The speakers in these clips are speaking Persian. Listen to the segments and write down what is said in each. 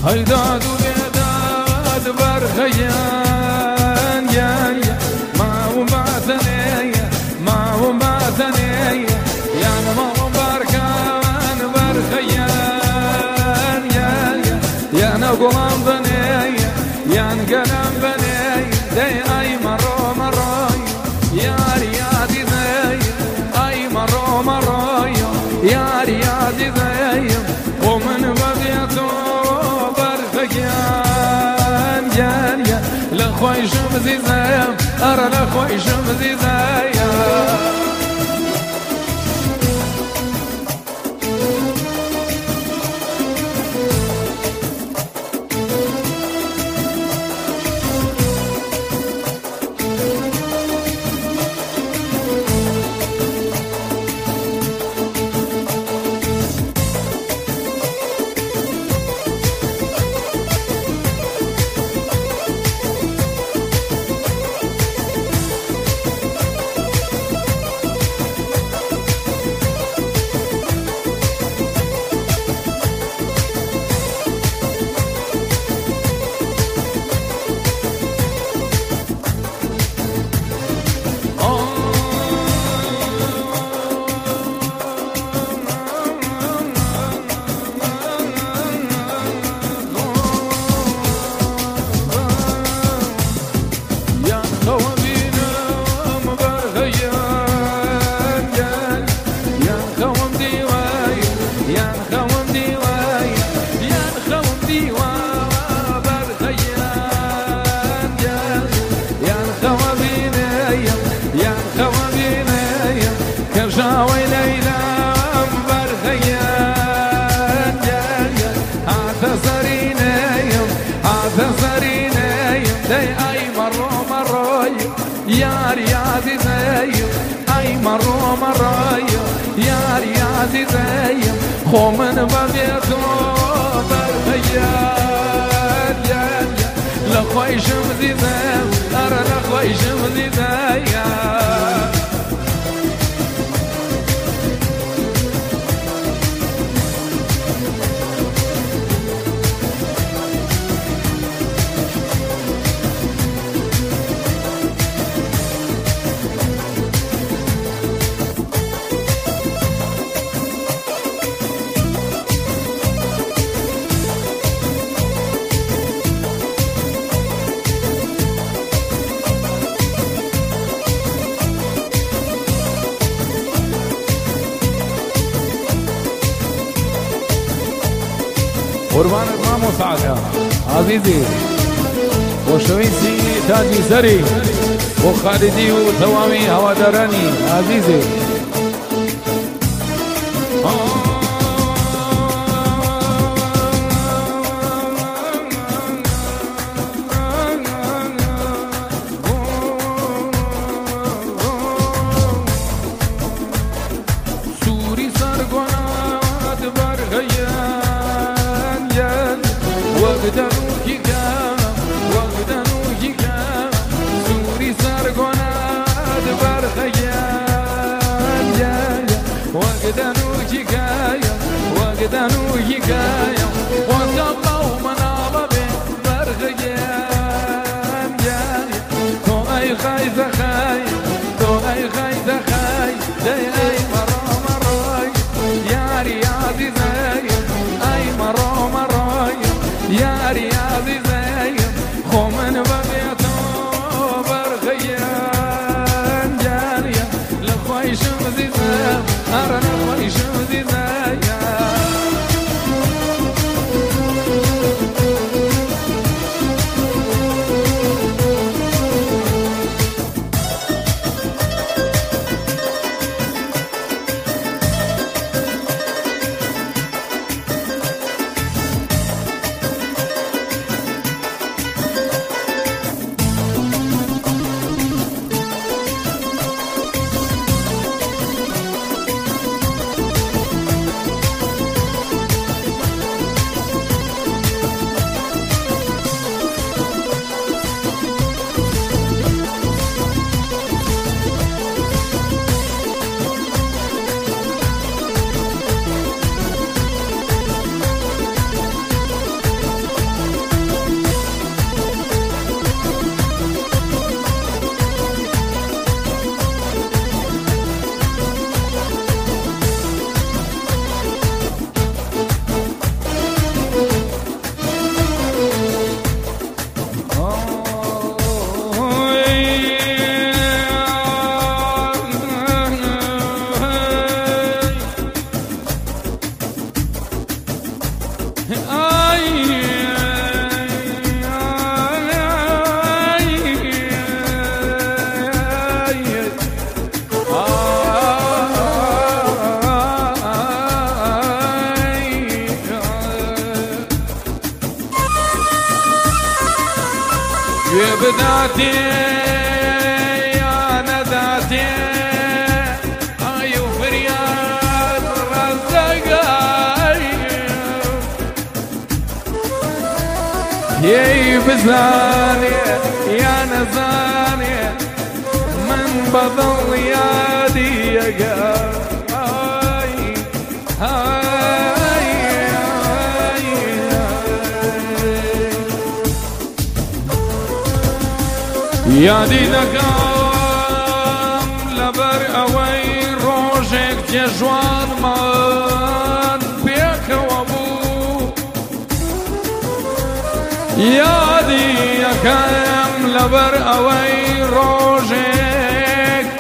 هيداد وبيداد برخيان يا ما هو بعثني ما هو بعثني يا ما هو بركان برخيان يا نقلم بني يا نقلم بني دي اي مرو يا ريادي ذي اي مرو يا ريادي ذي ومن ببيته برخيان جانيا لخوي شمزي زيم ارى لخوي شمزي زيم يا رياضي زيم اي مرو يا رياضي زيم خو من ببيتو برخيان لخوي شمزي زيم ارى لخوي شمزي زيم قربان امام وسعد عزيزي وشويسي تاجي زري وخالدي وثوامي هوادراني عزيزي سوري سرقنات برغيان وقدنوكي كام سوري سرقنات برخيان وقدنوكي كام وطبعوا منابة برخيان تو اي خايزة تو اي خايزة دي اي مرو يا رياضي زيم اي مرو يا رياضي زيم خو من ببيتو برخيان جانيا لخوي شمزي زيم ارى لخوي شمزي زيم بداتي يا نداتي اي وفرياد رزقاي يي بزاني يا نزاني من بضل يادي يا یادی دەکەم لەبەر ئەوەی ڕۆژێک جێژوانمان پێکەوە بوو یادی یەکەم لەبەر ئەوەی ڕۆژێک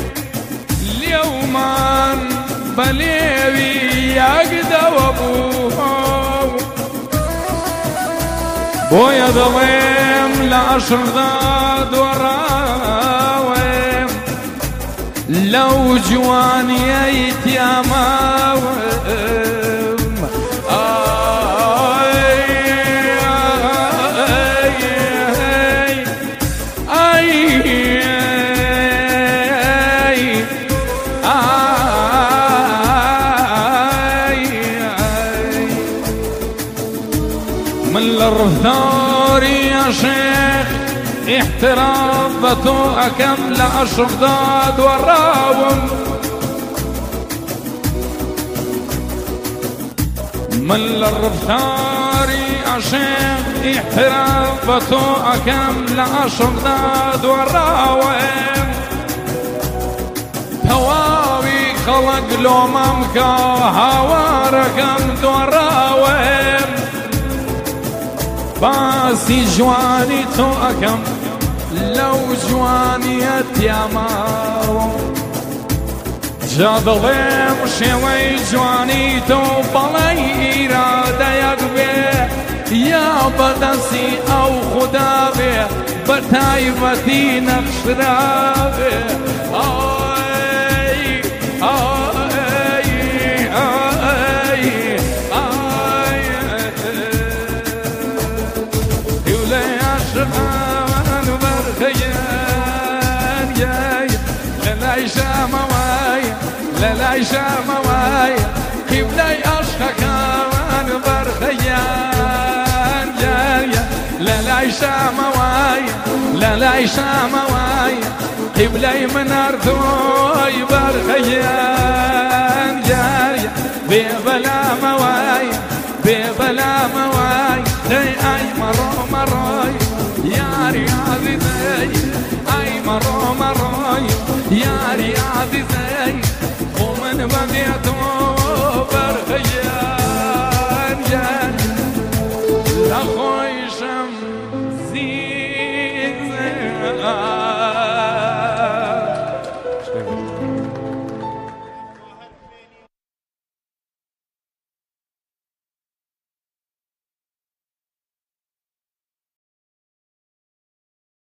لێومان بە لێوی یەکدەوە بوو بۆیە دەڵێم لە عەشقدا دۆڕاوێم لەو جوانیەی تیاماوم من للرفتاري يا شيخ احترام بتو أكم لعشق داد وراهم من للرفتاري يا شيخ احترام بتو أكم لعشق داد وراهم تواوي خلق لو ممكا هواركم دوراهم باسی جوانی تو ئەکەم لەو جوانیەت یاماوە جا دڵێم شێوەی جوانی تۆ بەڵێی ئیرادەیەک بێ یا بەدەستی ئەو خودا بێ بە تایبەتی نەخشرا بێ لەلای شامەوایە قیبلەی عەشقەکان بەرخەیان جاریە لەلای شامەوایە قیبلەی مناردۆی بەرخەیان جاریە بێبەلامەوایە دەی ئای مەڕۆی یاری عەزیزەی ئای مەڕۆی یاری عەزیزەی ومن بقيته برخيان